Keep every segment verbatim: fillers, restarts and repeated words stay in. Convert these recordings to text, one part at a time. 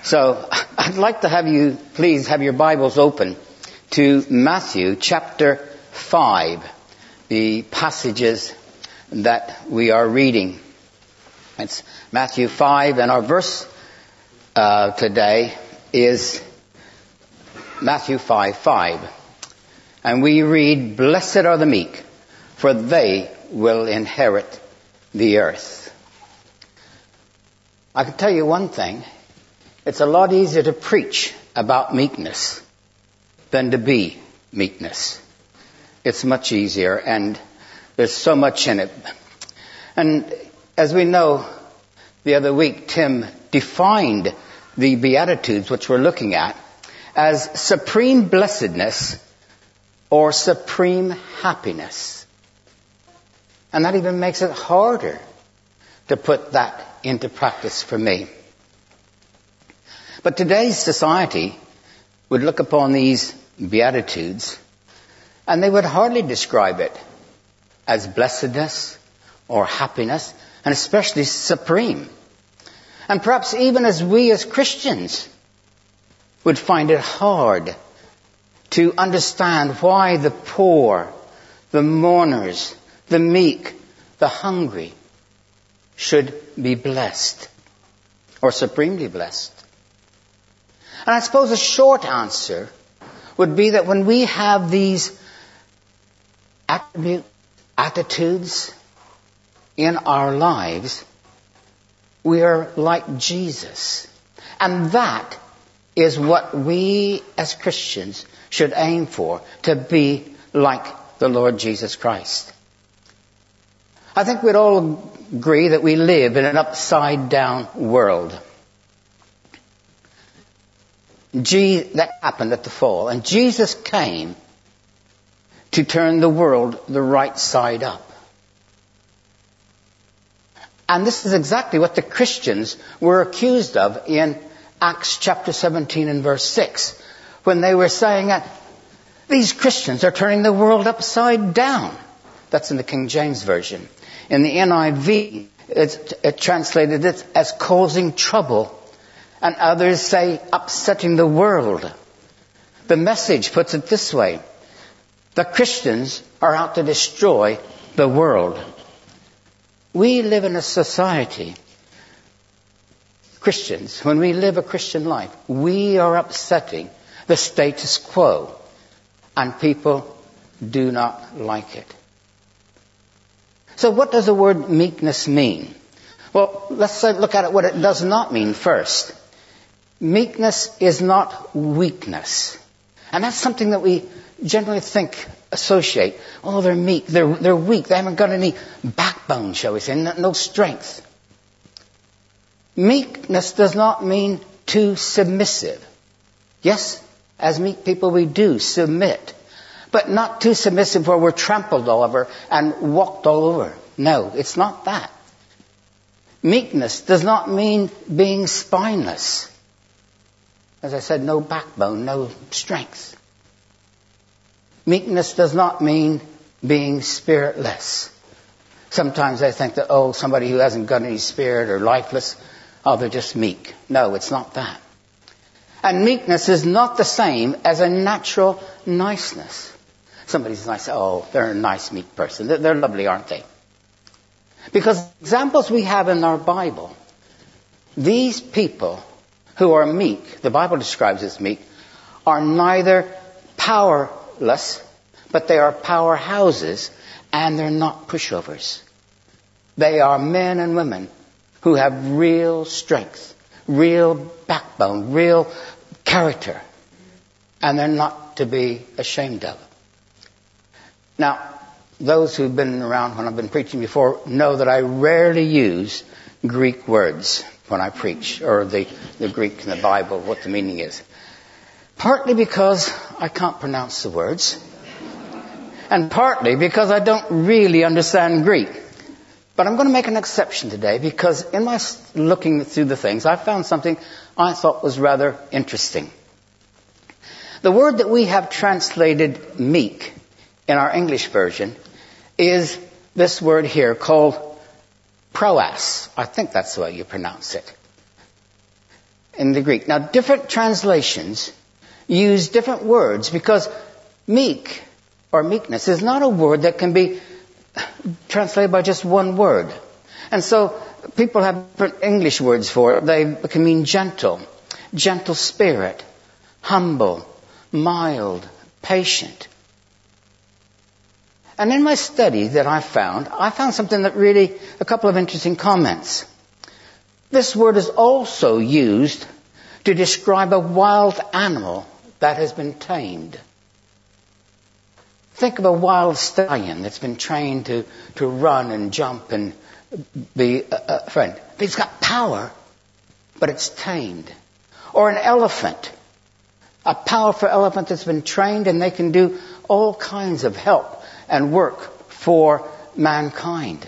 So I'd like to have you, please have your Bibles open to Matthew chapter five, the passages that we are reading. It's Matthew five, and our verse uh, today is Matthew five five. And we read, "Blessed are the meek, for they will inherit the earth." I can tell you one thing. It's a lot easier to preach about meekness than to be meekness. It's much easier, and there's so much in it. And as we know, the other week, Tim defined the Beatitudes, which we're looking at, as supreme blessedness or supreme happiness. And that even makes it harder to put that into practice for me. But today's society would look upon these Beatitudes and they would hardly describe it as blessedness or happiness, and especially supreme. And perhaps even as we as Christians would find it hard to understand why the poor, the mourners, the meek, the hungry should be blessed or supremely blessed. And I suppose a short answer would be that when we have these attribute, attitudes in our lives, we are like Jesus. And that is what we as Christians should aim for, to be like the Lord Jesus Christ. I think we'd all agree that we live in an upside down world. Je- that happened at the fall. And Jesus came to turn the world the right side up. And this is exactly what the Christians were accused of in Acts chapter seventeen and verse six, when they were saying that these Christians are turning the world upside down. That's in the King James Version. In the N I V, it's it translated it as causing trouble. And others say upsetting the world. The Message puts it this way: the Christians are out to destroy the world. We live in a society, Christians, when we live a Christian life, we are upsetting the status quo, and people do not like it. So what does the word meekness mean? Well, let's look at it what it does not mean first. Meekness is not weakness. And that's something that we generally think, associate. Oh, they're meek, they're, they're weak, they haven't got any backbone, shall we say, no, no strength. Meekness does not mean too submissive. Yes, as meek people we do submit. But not too submissive where we're trampled all over and walked all over. No, it's not that. Meekness does not mean being spineless. As I said, no backbone, no strength. Meekness does not mean being spiritless. Sometimes I think that, oh, somebody who hasn't got any spirit or lifeless, oh, they're just meek. No, it's not that. And meekness is not the same as a natural niceness. Somebody's nice, oh, they're a nice, meek person. They're, they're lovely, aren't they? Because examples we have in our Bible, these people who are meek, the Bible describes as meek, are neither powerless, but they are powerhouses, and they're not pushovers. They are men and women who have real strength, real backbone, real character, and they're not to be ashamed of. Now, those who've been around when I've been preaching before know that I rarely use Greek words when I preach, or the, the Greek in the Bible, what the meaning is. Partly because I can't pronounce the words, and partly because I don't really understand Greek. But I'm going to make an exception today, because in my looking through the things, I found something I thought was rather interesting. The word that we have translated meek in our English version is this word here called proas. I think that's the way you pronounce it. in the Greek. Now, different translations use different words because meek or meekness is not a word that can be translated by just one word. And so people have different English words for it. They can mean gentle, gentle spirit, humble, mild, patient. And in my study that I found, I found something that really, a couple of interesting comments. This word is also used to describe a wild animal that has been tamed. Think of a wild stallion that's been trained to, to run and jump and be a, a friend. It's got power, but it's tamed. Or an elephant. A powerful elephant that's been trained and they can do all kinds of help and work for mankind.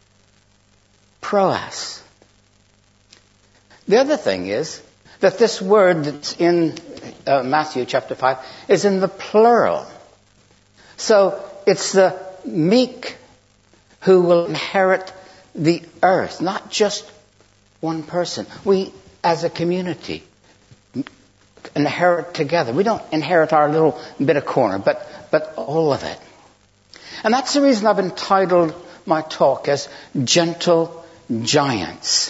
Proas. The other thing is that this word that's in uh, Matthew chapter five is in the plural. So it's the meek who will inherit the earth, not just one person. We, as a community, inherit together. We don't inherit our little bit of corner, but, but all of it. And that's the reason I've entitled my talk as Gentle Giants.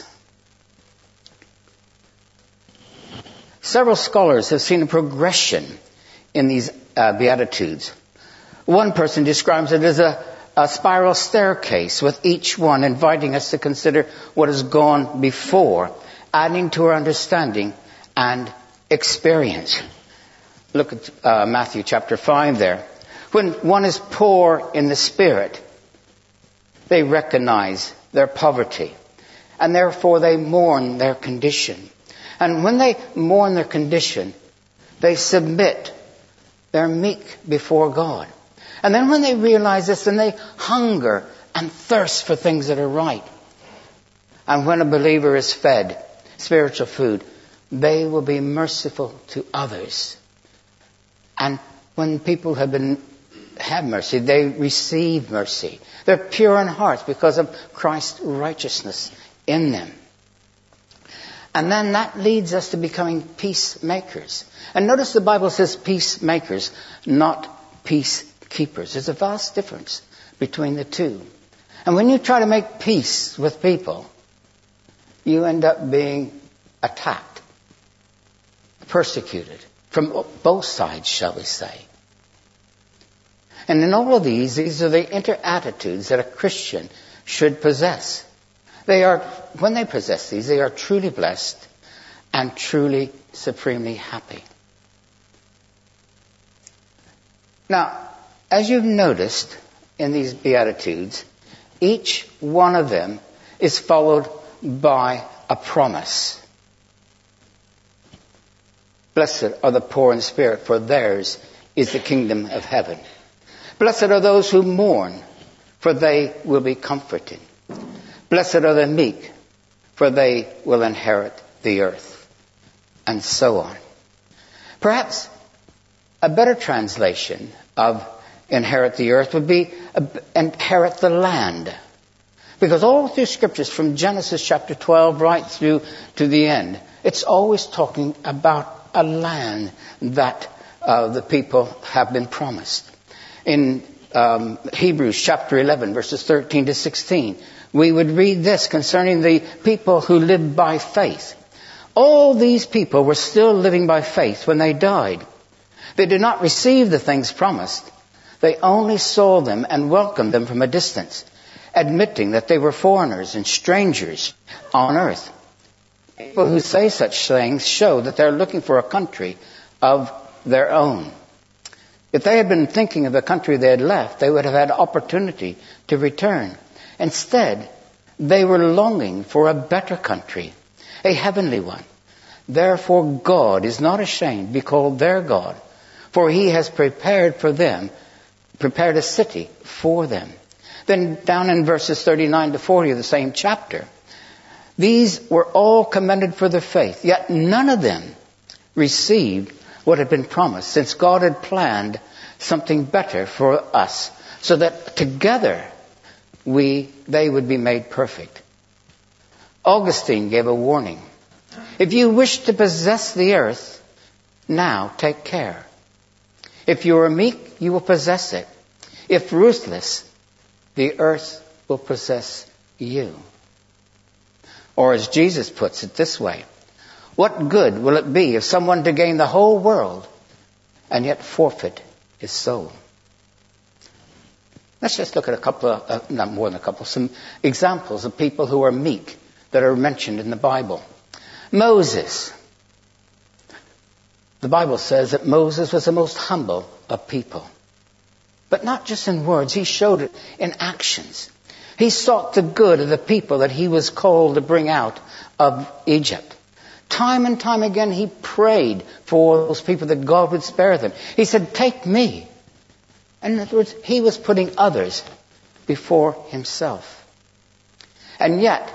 Several scholars have seen a progression in these uh, Beatitudes. One person describes it as a, a spiral staircase, with each one inviting us to consider what has gone before, adding to our understanding and experience. Look at uh, Matthew chapter five there. When one is poor in the spirit, they recognize their poverty, and therefore they mourn their condition. And when they mourn their condition, they submit. They're meek before God. And then when they realize this, then they hunger and thirst for things that are right. And when a believer is fed spiritual food, they will be merciful to others. And when people have been have mercy, they receive mercy. They're pure in heart because of Christ's righteousness in them. And then that leads us to becoming peacemakers. And notice the Bible says peacemakers, not peacekeepers. There's a vast difference between the two. And when you try to make peace with people, you end up being attacked, persecuted, from both sides, shall we say. And in all of these, these are the inner attitudes that a Christian should possess. They are, when they possess these, they are truly blessed and truly supremely happy. Now, as you've noticed in these Beatitudes, each one of them is followed by a promise. Blessed are the poor in spirit, for theirs is the kingdom of heaven. Blessed are those who mourn, for they will be comforted. Blessed are the meek, for they will inherit the earth. And so on. Perhaps a better translation of inherit the earth would be inherit the land. Because all through scriptures, from Genesis chapter twelve right through to the end, it's always talking about a land that uh, the people have been promised. In um, Hebrews chapter eleven, verses thirteen to sixteen, we would read this concerning the people who lived by faith. All these people were still living by faith when they died. They did not receive the things promised. They only saw them and welcomed them from a distance, admitting that they were foreigners and strangers on earth. People who say such things show that they're looking for a country of their own. If they had been thinking of the country they had left, they would have had opportunity to return. Instead, they were longing for a better country, a heavenly one. Therefore, God is not ashamed to be called their God, for He has prepared for them, prepared a city for them. Then down in verses thirty-nine to forty of the same chapter, these were all commended for their faith, yet none of them received what had been promised, since God had planned something better for us, so that together we they would be made perfect. Augustine gave a warning. If you wish to possess the earth, now take care. If you are meek, you will possess it. If ruthless, the earth will possess you. Or as Jesus puts it this way, what good will it be if someone to gain the whole world and yet forfeit his soul? Let's just look at a couple of, uh, not more than a couple, some examples of people who are meek that are mentioned in the Bible. Moses. The Bible says that Moses was the most humble of people. But not just in words, he showed it in actions. He sought the good of the people that he was called to bring out of Egypt. Time and time again he prayed for those people that God would spare them. He said, take me. In other words, he was putting others before himself. And yet,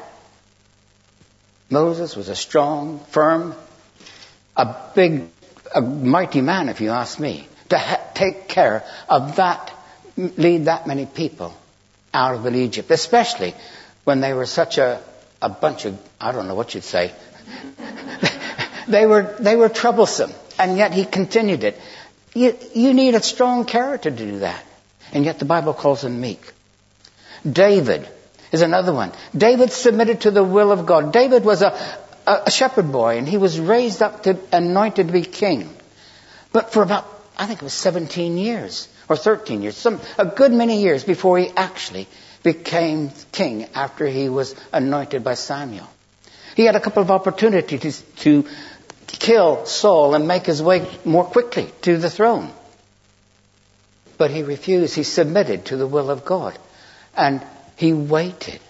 Moses was a strong, firm, a big, a mighty man, if you ask me, to ha- take care of that, lead that many people out of Egypt, especially when they were such a, a bunch of, I don't know what you'd say. they were they were troublesome, and yet he continued it. You, you need a strong character to do that, and yet the Bible calls him meek. David is another one. David submitted to the will of God. David was a, a, a shepherd boy, and he was raised up to anointed to be king. But for about, I think it was seventeen years or thirteen years, some a good many years before he actually became king after he was anointed by Samuel. He had a couple of opportunities to kill Saul and make his way more quickly to the throne. But he refused. He submitted to the will of God. And he waited.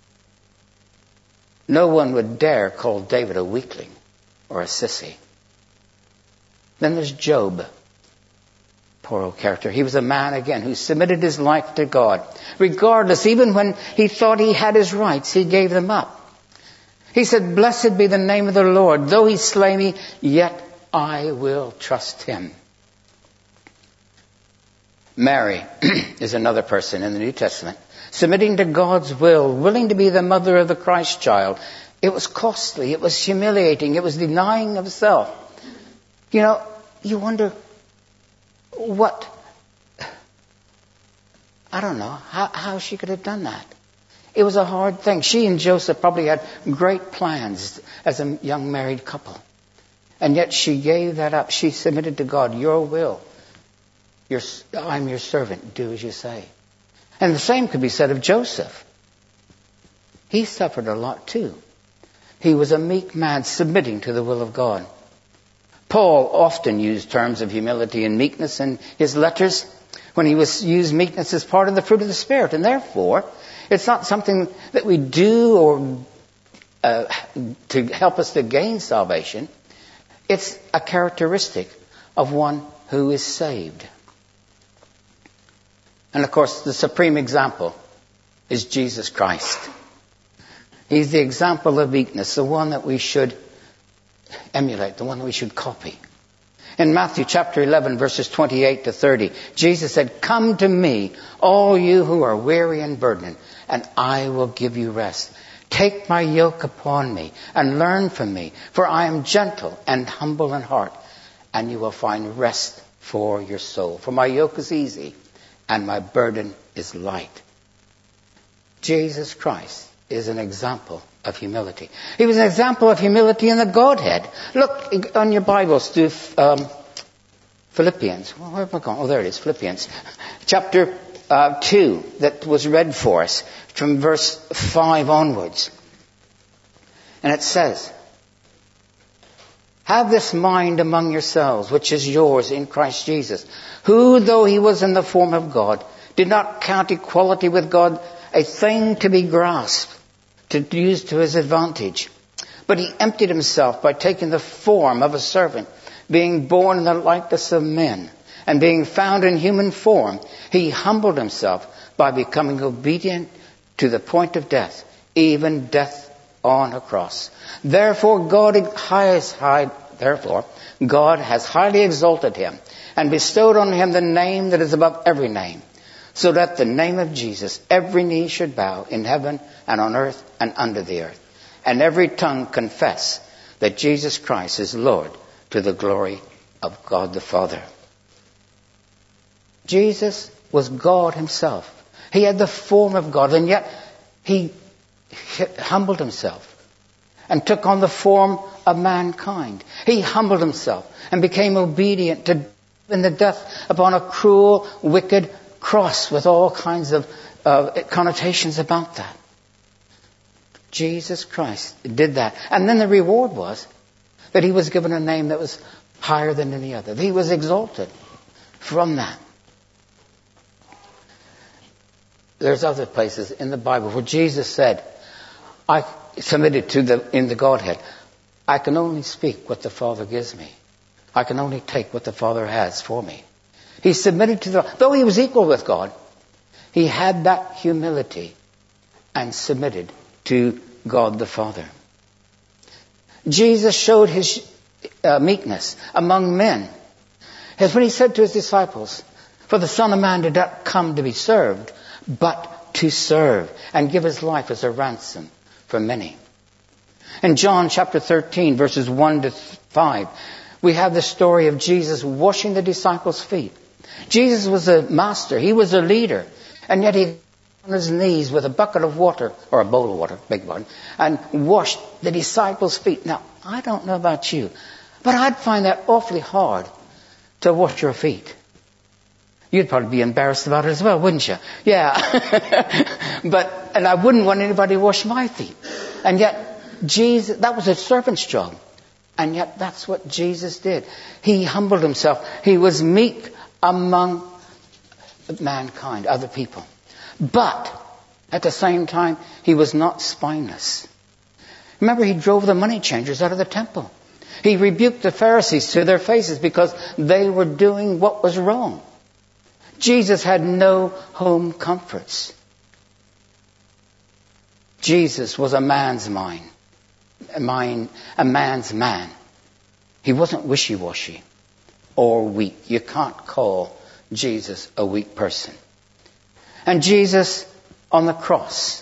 No one would dare call David a weakling or a sissy. Then there's Job. Poor old character. He was a man, again, who submitted his life to God. Regardless, even when he thought he had his rights, he gave them up. He said, blessed be the name of the Lord. Though he slay me, yet I will trust him. Mary is another person in the New Testament. Submitting to God's will, willing to be the mother of the Christ child. It was costly. It was humiliating. It was denying of self. You know, you wonder what, I don't know, how, how she could have done that. It was a hard thing. She and Joseph probably had great plans as a young married couple. And yet she gave that up. She submitted to God. Your will. Your, I'm your servant. Do as you say. And the same could be said of Joseph. He suffered a lot too. He was a meek man submitting to the will of God. Paul often used terms of humility and meekness in his letters when he was used meekness as part of the fruit of the Spirit. And therefore, it's not something that we do or uh, to help us to gain salvation. It's a characteristic of one who is saved. And of course, the supreme example is Jesus Christ. He's the example of meekness, the one that we should emulate, the one that we should copy. In Matthew chapter eleven, verses twenty-eight to thirty, Jesus said, come to me, all you who are weary and burdened, and I will give you rest. Take my yoke upon me and learn from me, for I am gentle and humble in heart, and you will find rest for your soul. For my yoke is easy and my burden is light. Jesus Christ is an example of humility. He was an example of humility in the Godhead. Look on your Bibles to um, Philippians. Well, where have I gone? Oh, there it is, Philippians. Chapter uh, two, that was read for us from verse five onwards. And it says, have this mind among yourselves, which is yours in Christ Jesus, who, though he was in the form of God, did not count equality with God a thing to be grasped, to use to his advantage. But he emptied himself by taking the form of a servant, being born in the likeness of men, and being found in human form, he humbled himself by becoming obedient to the point of death, even death on a cross. Therefore God has high, therefore God has highly exalted him and bestowed on him the name that is above every name, so that the name of Jesus every knee should bow in heaven and on earth and under the earth, and every tongue confess that Jesus Christ is Lord to the glory of God the Father. Jesus was God himself. He had the form of God, and yet he humbled himself and took on the form of mankind. He humbled himself and became obedient to in the death upon a cruel, wicked cross with all kinds of uh, connotations about that. Jesus Christ did that. And then the reward was that he was given a name that was higher than any other. He was exalted from that. There's other places in the Bible where Jesus said, I submitted to the in the Godhead, I can only speak what the Father gives me. I can only take what the Father has for me. He submitted to the, though he was equal with God, he had that humility and submitted to God the Father. Jesus showed his uh, meekness among men. As when he said to his disciples, for the Son of Man did not come to be served, but to serve and give his life as a ransom for many. In John chapter thirteen, verses one to five, we have the story of Jesus washing the disciples' feet. Jesus was a master. He was a leader. And yet he on his knees with a bucket of water, or a bowl of water, big one, and washed the disciples' feet. Now, I don't know about you, but I'd find that awfully hard to wash your feet. You'd probably be embarrassed about it as well, wouldn't you? Yeah. But, and I wouldn't want anybody to wash my feet. And yet, Jesus, that was a servant's job. And yet, that's what Jesus did. He humbled himself. He was meek among mankind, other people. But, at the same time, he was not spineless. Remember, he drove the money changers out of the temple. He rebuked the Pharisees to their faces because they were doing what was wrong. Jesus had no home comforts. Jesus was a man's mind, a, mind, a man's man. He wasn't wishy-washy or weak. You can't call Jesus a weak person. And Jesus on the cross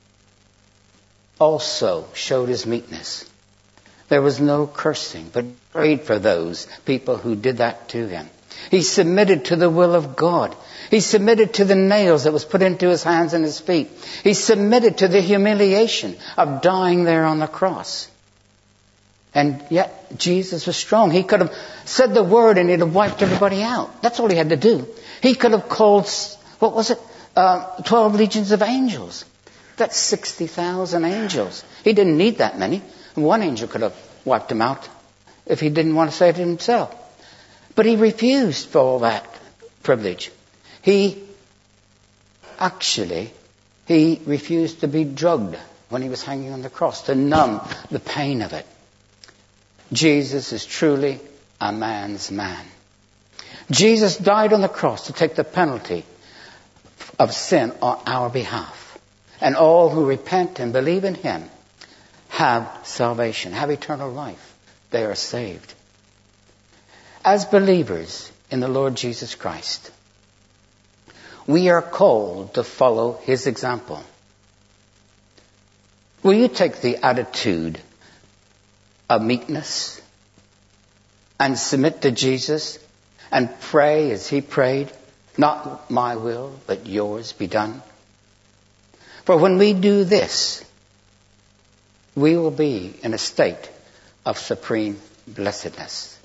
also showed his meekness. There was no cursing, but prayed for those people who did that to him. He submitted to the will of God. He submitted to the nails that was put into his hands and his feet. He submitted to the humiliation of dying there on the cross. And yet Jesus was strong. He could have said the word and he'd have wiped everybody out. That's all he had to do. He could have called, what was it, uh, twelve legions of angels. That's sixty thousand angels. He didn't need that many. One angel could have wiped him out if he didn't want to save himself. But he refused for all that privilege. He actually, he refused to be drugged when he was hanging on the cross to numb the pain of it. Jesus is truly a man's man. Jesus died on the cross to take the penalty of sin on our behalf. And all who repent and believe in him have salvation, have eternal life. They are saved. As believers in the Lord Jesus Christ, we are called to follow his example. Will you take the attitude of meekness and submit to Jesus and pray as he prayed, not my will, but yours be done? For when we do this, we will be in a state of supreme blessedness.